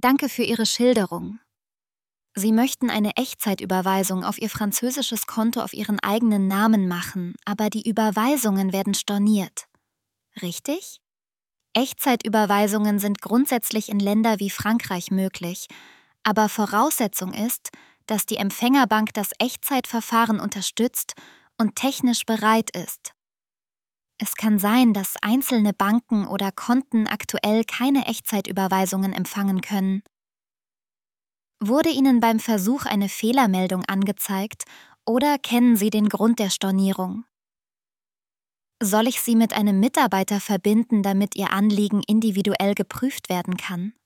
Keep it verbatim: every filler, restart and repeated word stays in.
Danke für Ihre Schilderung. Sie möchten eine Echtzeitüberweisung auf Ihr französisches Konto auf Ihren eigenen Namen machen, aber die Überweisungen werden storniert. Richtig? Echtzeitüberweisungen sind grundsätzlich in Ländern wie Frankreich möglich, aber Voraussetzung ist, dass die Empfängerbank das Echtzeitverfahren unterstützt und technisch bereit ist. Es kann sein, dass einzelne Banken oder Konten aktuell keine Echtzeitüberweisungen empfangen können. Wurde Ihnen beim Versuch eine Fehlermeldung angezeigt oder kennen Sie den Grund der Stornierung? Soll ich Sie mit einem Mitarbeiter verbinden, damit Ihr Anliegen individuell geprüft werden kann?